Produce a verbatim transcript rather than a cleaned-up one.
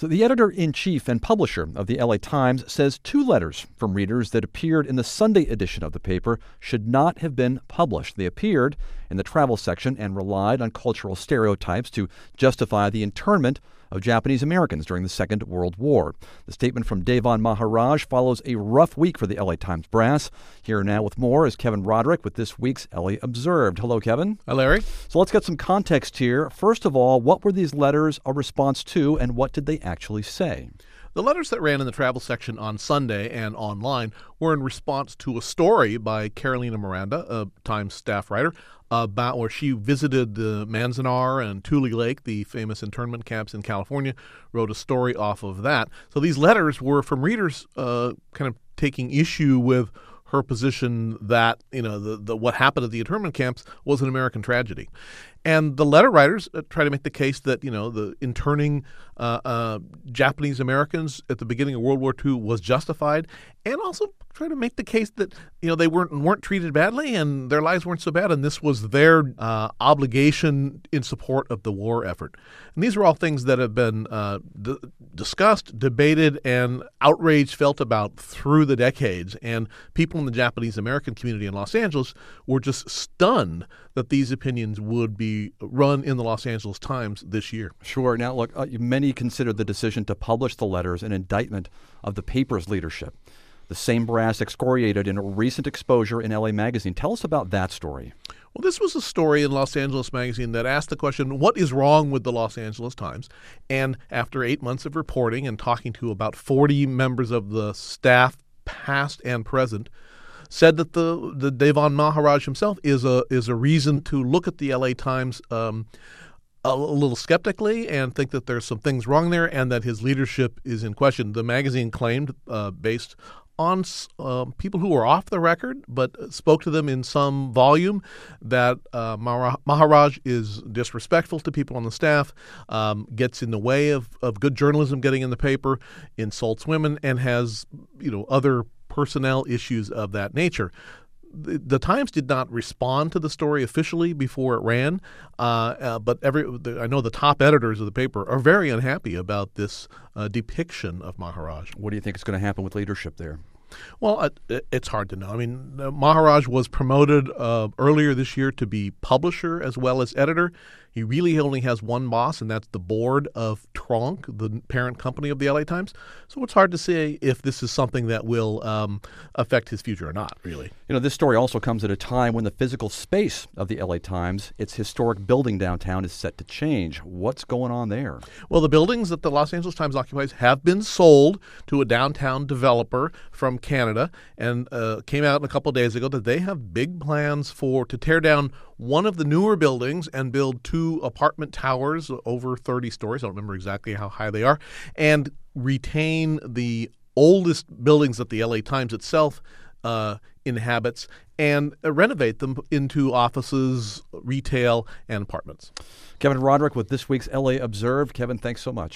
So the editor-in-chief and publisher of the L A Times says two letters from readers that appeared in the Sunday edition of the paper should not have been published. They appeared in the travel section and relied on cultural stereotypes to justify the internment of Japanese Americans during the Second World War. The statement from Devon Maharaj follows a rough week for the L A Times brass. Here now with more is Kevin Roderick with this week's L A Observed. Hello, Kevin. Hi, Larry. So let's get some context here. First of all, what were these letters a response to, and what did they actually say? The letters that ran in the travel section on Sunday and online were in response to a story by Carolina Miranda, a Times staff writer, about where she visited the Manzanar and Tule Lake, the famous internment camps in California, wrote a story off of that. So these letters were from readers uh, kind of taking issue with her position that, you know, the, the what happened at the internment camps was an American tragedy. And the letter writers uh, try to make the case that, you know, the interning uh, uh, Japanese Americans at the beginning of World War Two was justified, and also try to make the case that, you know, they weren't weren't treated badly and their lives weren't so bad, and this was their uh, obligation in support of the war effort. And these are all things that have been uh, d- discussed, debated, and outrage felt about through the decades. And people in the Japanese American community in Los Angeles were just stunned that these opinions would be run in the Los Angeles Times this year. Sure. Now, look, uh, many consider the decision to publish the letters an indictment of the paper's leadership. The same brass excoriated in a recent exposure in L A Magazine. Tell us about that story. Well, this was a story in Los Angeles Magazine that asked the question, what is wrong with the Los Angeles Times? And after eight months of reporting and talking to about forty members of the staff, past and present, said that the, the Devon Maharaj himself is a is a reason to look at the L A Times um, a little skeptically and think that there's some things wrong there and that his leadership is in question. The magazine claimed, uh, based on uh, people who were off the record but spoke to them in some volume, that uh, Maharaj is disrespectful to people on the staff, um, gets in the way of, of good journalism getting in the paper, insults women, and has, you know, other personnel issues of that nature. The, the Times did not respond to the story officially before it ran, uh, uh, but every the, I know the top editors of the paper are very unhappy about this uh, depiction of Maharaj. What do you think is going to happen with leadership there? Well, it, it's hard to know. I mean, uh, Maharaj was promoted uh, earlier this year to be publisher as well as editor. He really only has one boss, and that's the board of Tronc, the parent company of the L A Times. So it's hard to say if this is something that will um, affect his future or not, really. You know, this story also comes at a time when the physical space of the L A Times, its historic building downtown, is set to change. What's going on there? Well, the buildings that the Los Angeles Times occupies have been sold to a downtown developer from Canada, and uh, came out a couple of days ago that they have big plans for to tear down one of the newer buildings and build two apartment towers over thirty stories. I don't remember exactly how high they are, and retain the oldest buildings that the L A Times itself uh, inhabits and uh, renovate them into offices, retail, and apartments. Kevin Roderick with this week's L A Observed. Kevin, thanks so much.